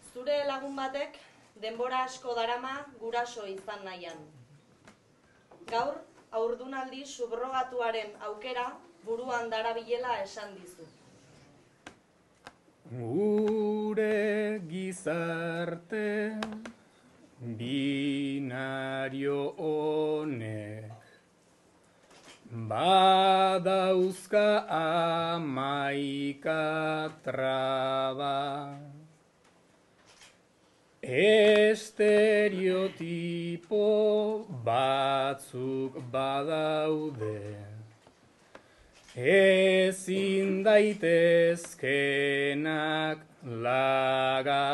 Zure lagun batek denbora asko darama guraso izan nahian. Gaur, haurdunaldi subrogatuaren aukera buruan darabilela esan dizu. Gure gizarte binario honek badauzka 11 traba. Estereotipo batzuk badaude, ezin daitezkenak laga.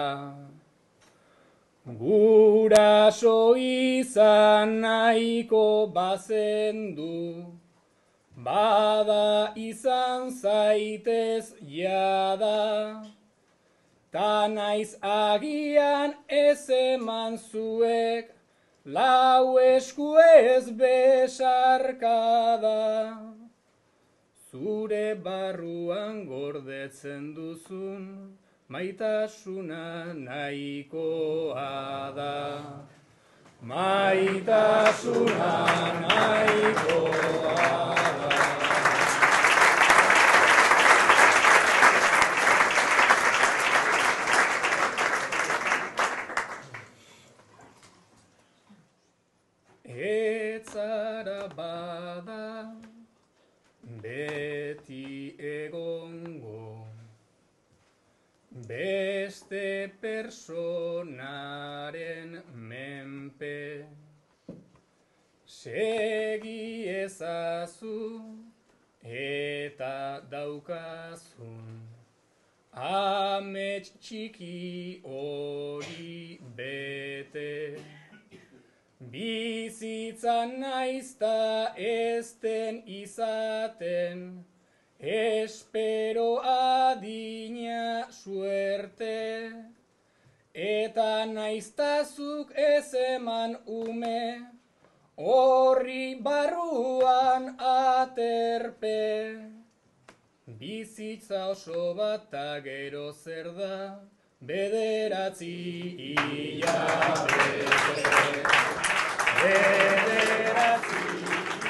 Guraso izan nahiko bazendu, bada izan zaitez jada. Ta naiz agian ez eman zuek, lau esku ez besarkada. Zure barruan gordetzen duzun, maitasuna nahikoa da. Maitasuna nahikoa da. Etzara bada beti egongo, beste personaren menpe. Segi ezazu eta daukazun, amets txiki hori bete. Bizitzan naizta ezten izaten, espero adina suerte. Eta naiztazuk ez eman ume, horri barruan aterpe. Bizitza oso bat ta gero zer da, 9 hilabete. 9